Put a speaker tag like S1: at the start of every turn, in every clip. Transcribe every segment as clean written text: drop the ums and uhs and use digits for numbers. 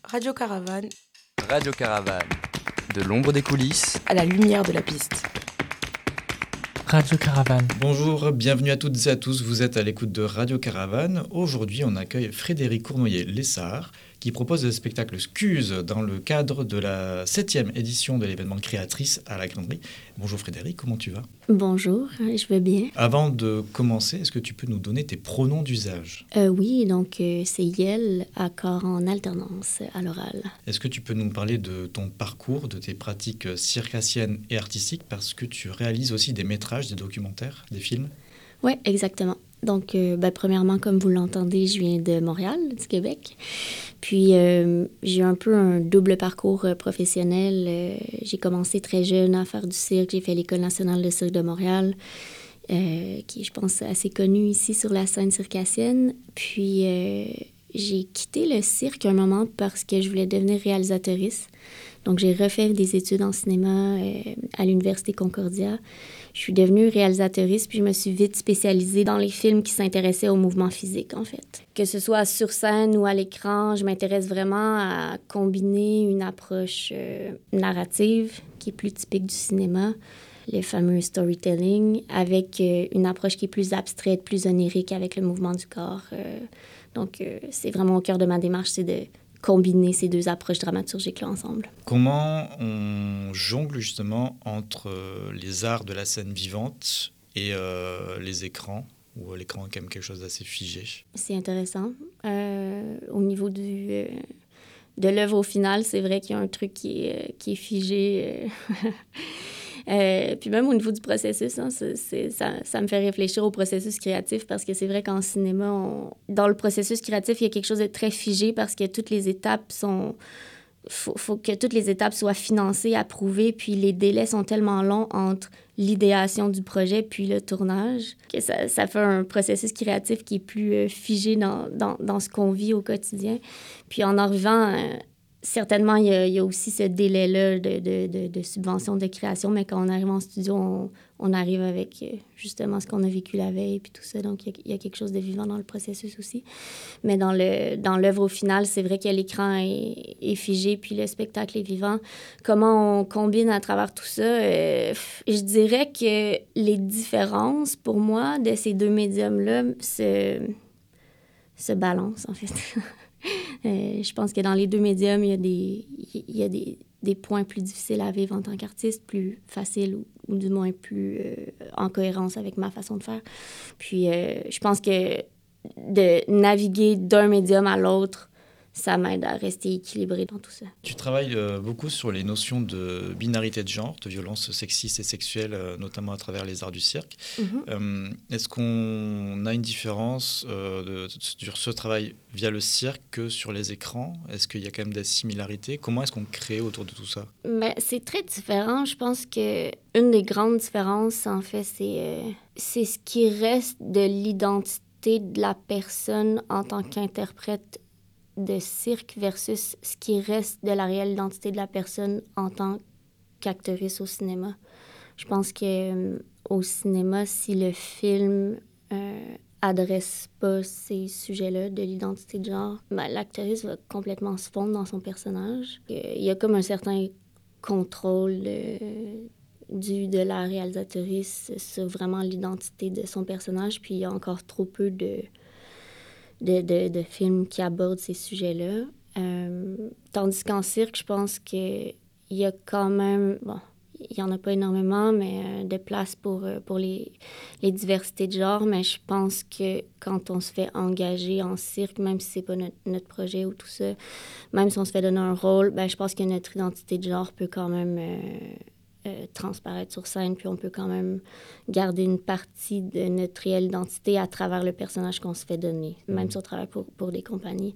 S1: Radio Caravane,
S2: Radio Caravane, de l'ombre des coulisses
S1: à la lumière de la piste.
S3: Radio Caravane.
S4: Bonjour, bienvenue à toutes et à tous, vous êtes à l'écoute de Radio Caravane. Aujourd'hui, on accueille Frédéric Cournoyer-Lessard qui propose le spectacle Scuse dans le cadre de la 7e édition de l'événement Créatrice à la Granderie. Bonjour Frédéric, comment tu vas ?
S5: Bonjour, je vais bien.
S4: Avant de commencer, est-ce que tu peux nous donner tes pronoms d'usage ?
S5: Oui, donc c'est Yel, accord en alternance à l'oral.
S4: Est-ce que tu peux nous parler de ton parcours, de tes pratiques circassiennes et artistiques, parce que tu réalises aussi des métrages, des documentaires, des films ?
S5: Oui, exactement. Donc, premièrement, comme vous l'entendez, je viens de Montréal, du Québec. Puis, j'ai un peu un double parcours professionnel. J'ai commencé très jeune à faire du cirque. J'ai fait l'École nationale de cirque de Montréal, qui est, je pense, assez connue ici sur la scène circassienne. Puis, j'ai quitté le cirque un moment parce que je voulais devenir réalisatrice. Donc, j'ai refait des études en cinéma à l'Université Concordia. Je suis devenue réalisatrice, puis je me suis vite spécialisée dans les films qui s'intéressaient au mouvement physique, en fait. Que ce soit sur scène ou à l'écran, je m'intéresse vraiment à combiner une approche narrative, qui est plus typique du cinéma, le fameux storytelling, avec une approche qui est plus abstraite, plus onirique avec le mouvement du corps. Donc, c'est vraiment au cœur de ma démarche, c'est de combiner ces deux approches dramaturgiques-là ensemble.
S4: Comment on jongle justement entre les arts de la scène vivante et les écrans, où l'écran est quand même quelque chose d'assez figé? C'est
S5: intéressant. Au niveau de l'œuvre au final, c'est vrai qu'il y a un truc qui est figé. Puis même au niveau du processus, hein, ça me fait réfléchir au processus créatif parce que c'est vrai qu'en cinéma, dans le processus créatif, il y a quelque chose de très figé parce que toutes les étapes sont... faut que toutes les étapes soient financées, approuvées, puis les délais sont tellement longs entre l'idéation du projet puis le tournage que ça fait un processus créatif qui est plus figé dans ce qu'on vit au quotidien. Puis en arrivant... certainement, il y a aussi ce délai-là de subvention de création, mais quand on arrive en studio, on arrive avec justement ce qu'on a vécu la veille puis tout ça. Donc, il y a quelque chose de vivant dans le processus aussi. Mais dans l'œuvre au final, c'est vrai que l'écran est figé puis le spectacle est vivant. Comment on combine à travers tout ça? Je dirais que les différences, pour moi, de ces deux médiums-là se balancent, en fait. Je pense que dans les deux médiums, il y a des points plus difficiles à vivre en tant qu'artiste, plus faciles ou du moins plus en cohérence avec ma façon de faire. Puis je pense que de naviguer d'un médium à l'autre, ça m'aide à rester équilibrée dans tout ça.
S4: Tu travailles beaucoup sur les notions de binarité de genre, de violence sexiste et sexuelle, notamment à travers les arts du cirque. Mm-hmm. Est-ce qu'on a une différence sur ce travail via le cirque que sur les écrans? Est-ce qu'il y a quand même des similarités? Comment est-ce qu'on crée autour de tout ça?
S5: Mais c'est très différent. Je pense qu'une des grandes différences, en fait, c'est ce qui reste de l'identité de la personne en tant qu'interprète de cirque versus ce qui reste de la réelle identité de la personne en tant qu'actrice au cinéma. Je pense que au cinéma, si le film adresse pas ces sujets-là de l'identité de genre, l'actrice va complètement se fondre dans son personnage. Il y a comme un certain contrôle de la réalisatrice sur vraiment l'identité de son personnage, puis il y a encore trop peu de films qui abordent ces sujets-là. Tandis qu'en cirque, je pense qu'il y a quand même... Bon, il n'y en a pas énormément, mais de place pour les diversités de genre. Mais je pense que quand on se fait engager en cirque, même si c'est pas notre projet ou tout ça, même si on se fait donner un rôle, je pense que notre identité de genre peut quand même... transparaître sur scène, puis on peut quand même garder une partie de notre réelle identité à travers le personnage qu'on se fait donner, même si on travaille pour des compagnies.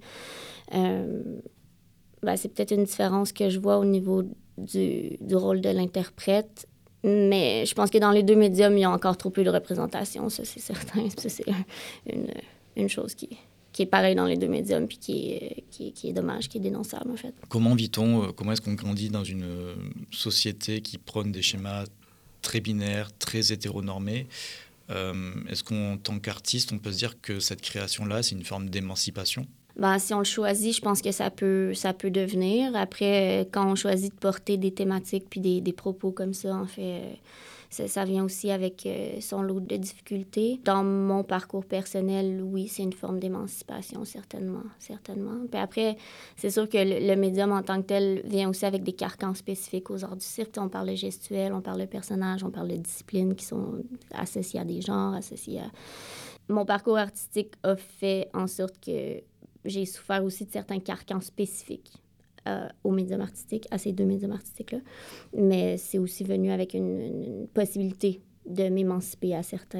S5: C'est peut-être une différence que je vois au niveau du rôle de l'interprète, mais je pense que dans les deux médiums, il y a encore trop peu de représentation, ça c'est certain. Ça, c'est une chose qui est pareil dans les deux médiums, puis qui est dommage, qui est dénonçable, en fait.
S4: Comment vit-on, comment est-ce qu'on grandit dans une société qui prône des schémas très binaires, très hétéronormés? Est-ce qu'en tant qu'artiste, on peut se dire que cette création-là, c'est une forme d'émancipation?
S5: Ben, si on le choisit, je pense que ça peut devenir. Après, quand on choisit de porter des thématiques puis des propos comme ça, en fait, ça vient aussi avec son lot de difficultés. Dans mon parcours personnel, oui, c'est une forme d'émancipation, certainement. Puis après, c'est sûr que le médium en tant que tel vient aussi avec des carcans spécifiques aux arts du cirque. On parle de gestuel, on parle de personnages, on parle de disciplines qui sont associées à des genres, associées à... Mon parcours artistique a fait en sorte que j'ai souffert aussi de certains carcans spécifiques aux médiums artistiques, à ces deux médiums artistiques-là. Mais c'est aussi venu avec une possibilité de m'émanciper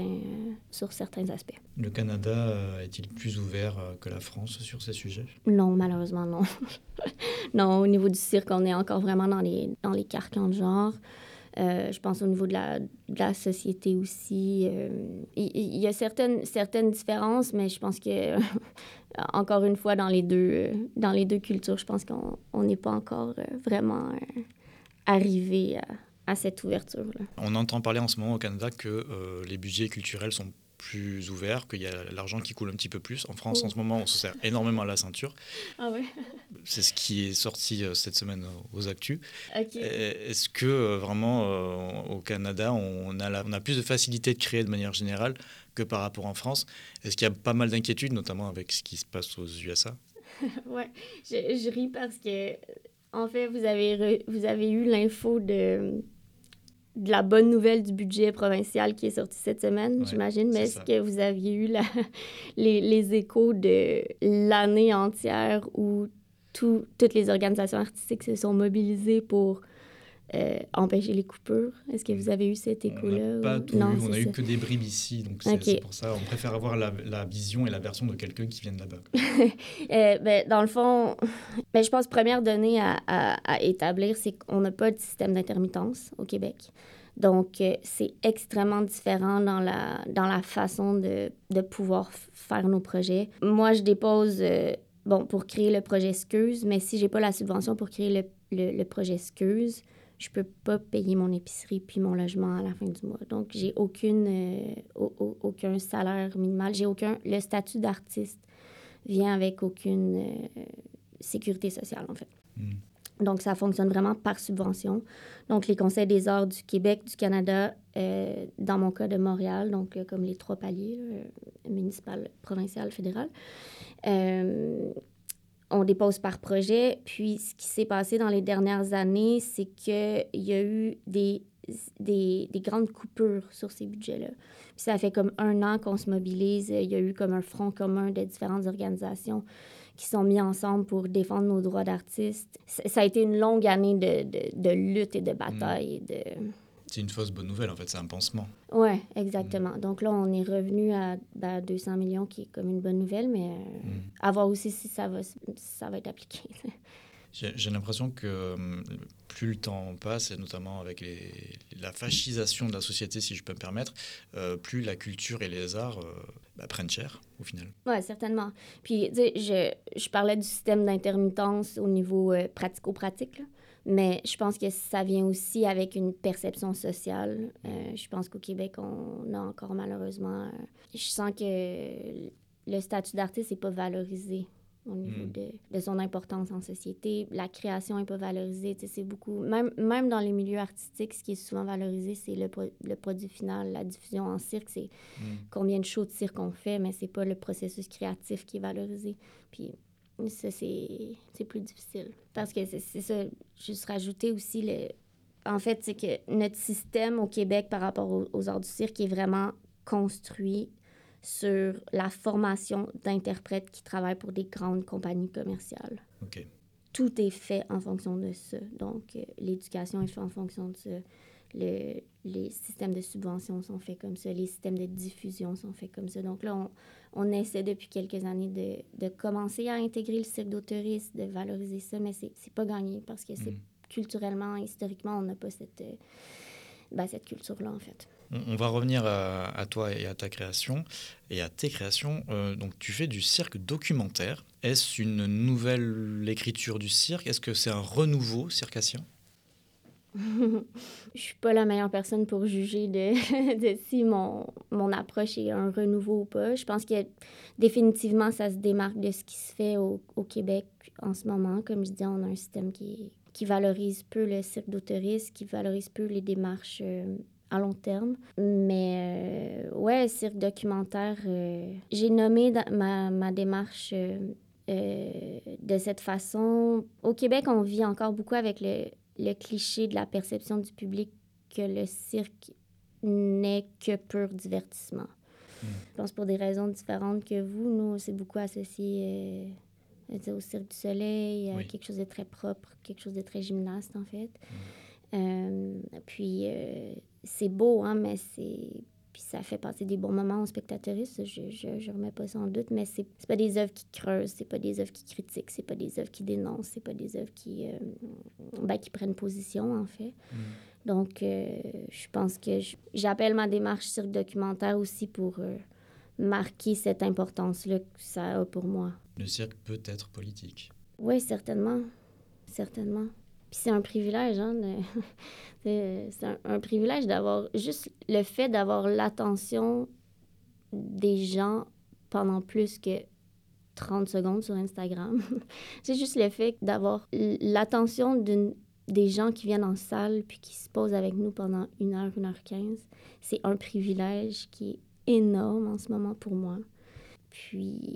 S5: sur certains aspects.
S4: Le Canada est-il plus ouvert que la France sur ces sujets?
S5: Non, malheureusement, non. Non, au niveau du cirque, on est encore vraiment dans les carcans de genre. Je pense au niveau de la société aussi. Il y a certaines différences, mais je pense que, encore une fois, dans les deux cultures, je pense qu'on n'est pas encore vraiment arrivé à cette ouverture-là.
S4: On entend parler en ce moment au Canada que les budgets culturels sont plus ouverts, qu'il y a l'argent qui coule un petit peu plus. En France, en ce moment, on se serre énormément à la ceinture.
S5: Ah ouais?
S4: C'est ce qui est sorti cette semaine aux actus.
S5: OK.
S4: Est-ce que vraiment au Canada, on a plus de facilité de créer de manière générale que par rapport en France? Est-ce qu'il y a pas mal d'inquiétudes, notamment avec ce qui se passe aux USA?
S5: Ouais, je ris parce que, en fait, vous avez eu l'info de la bonne nouvelle du budget provincial qui est sorti cette semaine,
S4: Ouais,
S5: j'imagine. Mais est-ce
S4: ça.
S5: que vous aviez eu les échos de l'année entière où toutes les organisations artistiques se sont mobilisées pour empêcher les coupures? Est-ce que vous avez eu cet écho-là?
S4: On n'a pas tout
S5: Non,
S4: eu, on a
S5: c'est
S4: eu
S5: ça.
S4: que des bribes ici, donc
S5: Ok.
S4: c'est pour ça. On préfère avoir la vision et la version de quelqu'un qui vient de là-bas.
S5: Ben, dans le fond, je pense que première donnée à établir, c'est qu'on n'a pas de système d'intermittence au Québec. Donc, c'est extrêmement différent dans la façon de pouvoir faire nos projets. Moi, je dépose, pour créer le projet SCUSE, mais si j'ai pas la subvention pour créer le projet SCUSE, je peux pas payer mon épicerie puis mon logement à la fin du mois. Donc, j'ai aucun salaire minimal. Le statut d'artiste vient avec aucune sécurité sociale, en fait. Donc, ça fonctionne vraiment par subvention. Donc, les conseils des arts du Québec, du Canada, dans mon cas de Montréal, donc comme les 3 paliers, municipal, provincial, fédéral, on dépose par projet. Puis, ce qui s'est passé dans les dernières années, c'est qu'il y a eu des grandes coupures sur ces budgets-là. Puis ça fait comme 1 an qu'on se mobilise. Il y a eu comme un front commun de différentes organisations qui sont mis ensemble pour défendre nos droits d'artistes. Ça a été une longue année de lutte et de bataille.
S4: C'est une fausse bonne nouvelle, en fait, c'est un pansement.
S5: Oui, exactement. Donc là, on est revenu à 200 millions, qui est comme une bonne nouvelle, mais à voir aussi si ça va être appliqué.
S4: J'ai l'impression que plus le temps passe, et notamment avec la fascisation de la société, si je peux me permettre, plus la culture et les arts prennent cher, au final.
S5: Oui, certainement. Puis, tu sais, je parlais du système d'intermittence au niveau pratico-pratique, là. Mais je pense que ça vient aussi avec une perception sociale. Je pense qu'au Québec, on a encore malheureusement... je sens que le statut d'artiste n'est pas valorisé au niveau de son importance en société. La création n'est pas valorisée. Tu sais, c'est beaucoup... Même dans les milieux artistiques, ce qui est souvent valorisé, c'est le produit final. La diffusion en cirque, c'est combien de shows de cirque on fait, mais c'est pas le processus créatif qui est valorisé. Puis ça, c'est plus difficile. Parce que c'est ça, juste rajouter aussi En fait, c'est que notre système au Québec par rapport aux arts du cirque est vraiment construit sur la formation d'interprètes qui travaillent pour des grandes compagnies commerciales.
S4: OK.
S5: Tout est fait en fonction de ça. Donc, l'éducation est faite en fonction de ça. Les systèmes de subvention sont faits comme ça. Les systèmes de diffusion sont faits comme ça. Donc là, on essaie depuis quelques années de commencer à intégrer le cirque d'autoristes, de valoriser ça, mais c'est pas gagné parce que c'est culturellement, historiquement, on n'a pas cette culture-là, en fait.
S4: On va revenir à toi et à ta création et à tes créations. Donc, tu fais du cirque documentaire. Est-ce une nouvelle écriture du cirque? Est-ce que c'est un renouveau circassien?
S5: Je suis pas la meilleure personne pour juger de si mon approche est un renouveau ou pas. Je pense que définitivement, ça se démarque de ce qui se fait au Québec en ce moment. Comme je dis, on a un système qui valorise peu le cirque d'autorisme, qui valorise peu les démarches à long terme. Mais ouais, cirque documentaire, j'ai nommé ma démarche de cette façon. Au Québec, on vit encore beaucoup avec le cliché de la perception du public que le cirque n'est que pur divertissement. Je pense pour des raisons différentes que vous. Nous, c'est beaucoup associé au Cirque du Soleil, à quelque chose de très propre, quelque chose de très gymnaste, en fait. Puis, c'est beau, hein, mais c'est... Puis ça fait passer des bons moments aux spectateuristes, je remets pas ça en doute, mais c'est pas des œuvres qui creusent, c'est pas des œuvres qui critiquent, c'est pas des œuvres qui dénoncent, c'est pas des œuvres qui prennent position, en fait. Donc, je pense que j'appelle ma démarche cirque documentaire aussi pour marquer cette importance-là que ça a pour moi.
S4: Le cirque peut être politique.
S5: Oui, certainement. Certainement. Puis c'est un privilège, hein, c'est un privilège d'avoir juste le fait d'avoir l'attention des gens pendant plus que 30 secondes sur Instagram. C'est juste le fait d'avoir l'attention des gens qui viennent en salle puis qui se posent avec nous pendant 1h15. C'est un privilège qui est énorme en ce moment pour moi. Puis,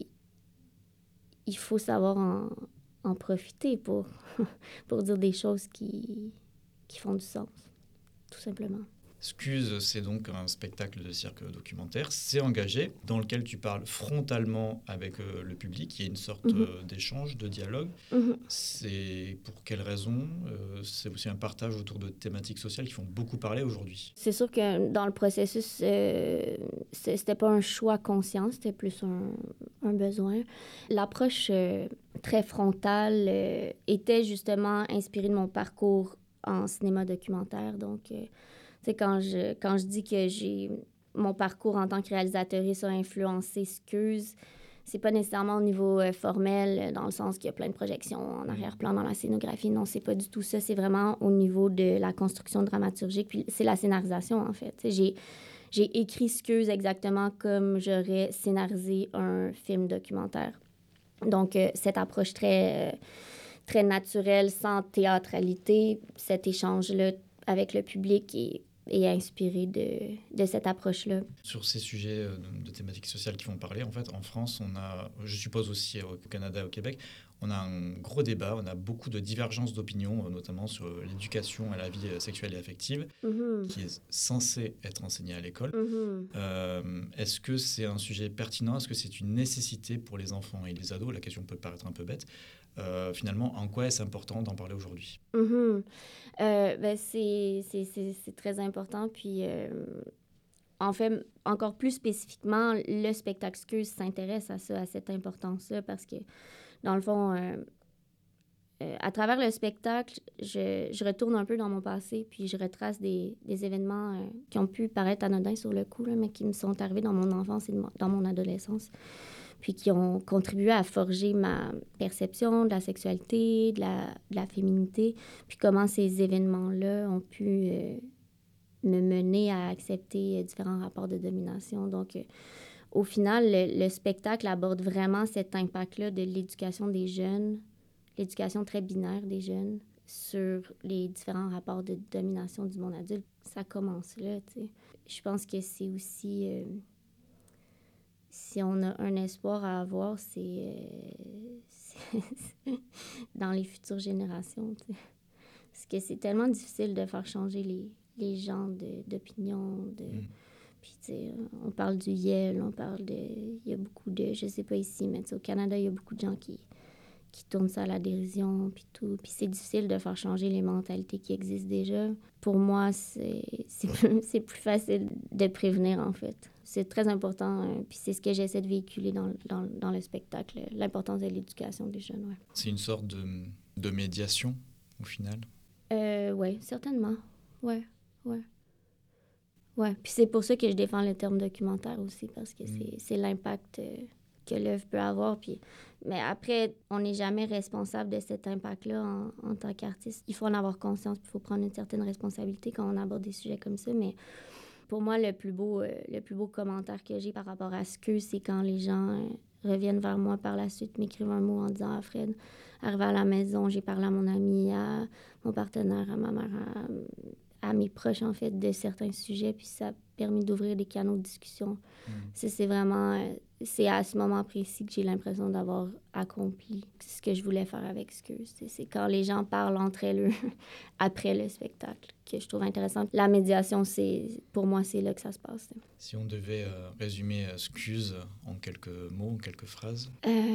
S5: il faut savoir en profiter pour dire des choses qui font du sens, tout simplement.
S4: Scuse, c'est donc un spectacle de cirque documentaire. C'est engagé, dans lequel tu parles frontalement avec le public. Il y a une sorte d'échange, de dialogue. C'est pour quelles raisons? C'est aussi un partage autour de thématiques sociales qui font beaucoup parler aujourd'hui.
S5: C'est sûr que dans le processus, c'était pas un choix conscient, c'était plus un besoin. L'approche très frontale était justement inspirée de mon parcours en cinéma documentaire. Donc, quand je dis que mon parcours en tant que réalisatrice a influencé Scuse, c'est pas nécessairement au niveau formel, dans le sens qu'il y a plein de projections en arrière-plan dans la scénographie. Non, c'est pas du tout ça. C'est vraiment au niveau de la construction dramaturgique. Puis c'est la scénarisation, en fait. J'ai écrit Scuse exactement comme j'aurais scénarisé un film documentaire. Donc, cette approche très naturelle, sans théâtralité, cet échange-là avec le public est inspiré de cette approche-là.
S4: Sur ces sujets de thématiques sociales qui font parler, en fait, en France, on a, je suppose aussi au Canada et au Québec, on a un gros débat, on a beaucoup de divergences d'opinion, notamment sur l'éducation à la vie sexuelle et affective, qui est censée être enseignée à l'école. Est-ce que c'est un sujet pertinent? Est-ce que c'est une nécessité pour les enfants et les ados? La question peut paraître un peu bête. Finalement, en quoi est-ce important d'en parler aujourd'hui?
S5: C'est très important. Puis, en fait, encore plus spécifiquement, le spectacle Scuse s'intéresse à ça, à cette importance-là, parce que, dans le fond, à travers le spectacle, je retourne un peu dans mon passé, puis je retrace des événements qui ont pu paraître anodins sur le coup, là, mais qui me sont arrivés dans mon enfance et dans mon adolescence, puis qui ont contribué à forger ma perception de la sexualité, de la féminité, puis comment ces événements-là ont pu me mener à accepter différents rapports de domination. Donc, au final, le spectacle aborde vraiment cet impact-là de l'éducation des jeunes, l'éducation très binaire des jeunes sur les différents rapports de domination du monde adulte. Ça commence là, tu sais. Je pense que c'est aussi... si on a un espoir à avoir, c'est dans les futures générations, tu sais. Parce que c'est tellement difficile de faire changer les gens d'opinion. Puis, tu sais, on parle du Yale, on parle de... Il y a beaucoup de... Je sais pas ici, mais au Canada, il y a beaucoup de gens qui tournent ça à la dérision, puis tout. Puis c'est difficile de faire changer les mentalités qui existent déjà. Pour moi, c'est plus facile de prévenir, en fait. C'est très important, puis c'est ce que j'essaie de véhiculer dans le spectacle, l'importance de l'éducation des jeunes, ouais.
S4: C'est une sorte de médiation, au final?
S5: Oui, certainement. Ouais. Puis c'est pour ça que je défends le terme documentaire aussi, parce que c'est l'impact que l'œuvre peut avoir. Puis, mais après, on n'est jamais responsable de cet impact-là en tant qu'artiste. Il faut en avoir conscience, puis il faut prendre une certaine responsabilité quand on aborde des sujets comme ça. Mais pour moi, le plus beau commentaire que j'ai par rapport à ce que c'est quand les gens reviennent vers moi par la suite, m'écrivent un mot en disant « Ah, Fred, arrivé à la maison, j'ai parlé à mon ami, à mon partenaire, à ma mère, à mes proches, en fait, de certains sujets, puis ça a permis d'ouvrir des canaux de discussion. C'est vraiment... c'est à ce moment précis que j'ai l'impression d'avoir accompli ce que je voulais faire avec Skeuse. C'est quand les gens parlent entre eux après le spectacle que je trouve intéressant. La médiation, pour moi, c'est là que ça se passe.
S4: Si on devait résumer Skeuse en quelques mots, en quelques phrases.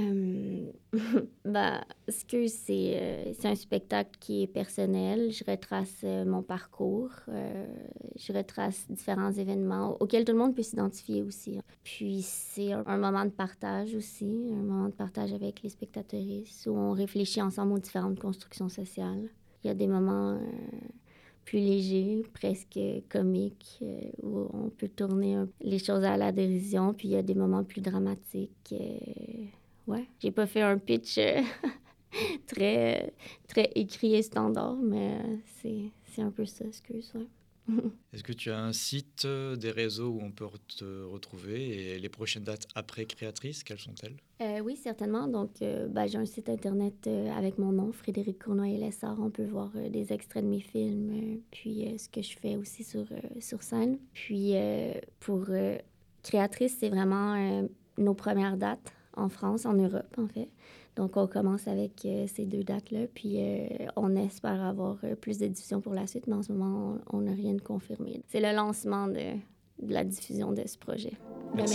S5: Skeuse, c'est un spectacle qui est personnel. Je retrace mon parcours. Je retrace différents événements auxquels tout le monde peut s'identifier aussi. Puis c'est un moment de partage aussi, un moment de partage avec les spectateuristes où on réfléchit ensemble aux différentes constructions sociales. Il y a des moments plus légers, presque comiques, où on peut tourner les choses à la dérision, puis il y a des moments plus dramatiques. Ouais, j'ai pas fait un pitch très écrit et standard, mais c'est un peu ça, Skeuse, ouais.
S4: Est-ce que tu as un site, des réseaux où on peut te retrouver et les prochaines dates après Créatrice, quelles sont-elles?
S5: Oui, certainement. Donc, j'ai un site Internet avec mon nom, Frédérique Cournoyer-Lessard. On peut voir des extraits de mes films, puis ce que je fais aussi sur scène. Puis, pour Créatrice, c'est vraiment nos premières dates en France, en Europe, en fait. Donc, on commence avec ces 2 dates-là, puis on espère avoir plus de diffusion pour la suite, mais en ce moment, on n'a rien de confirmé. C'est le lancement de la diffusion de ce projet. Merci.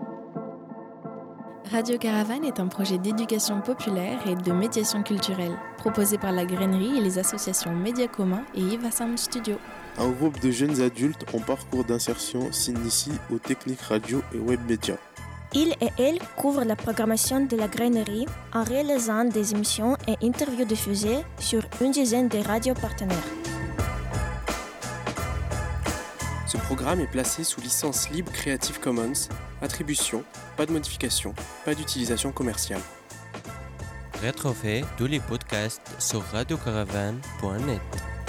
S1: Radio Caravane est un projet d'éducation populaire et de médiation culturelle, proposé par la Grainerie et les associations Média Commun et Eva Sound Studio.
S6: Un groupe de jeunes adultes en parcours d'insertion s'initie aux techniques radio et web médias.
S7: Ils et elles couvrent la programmation de la Grainerie en réalisant des émissions et interviews diffusées sur une dizaine de radios partenaires.
S8: Ce programme est placé sous licence libre Creative Commons. Attribution, pas de modification, pas d'utilisation commerciale.
S9: Retrouvez tous les podcasts sur radiocaravane.net.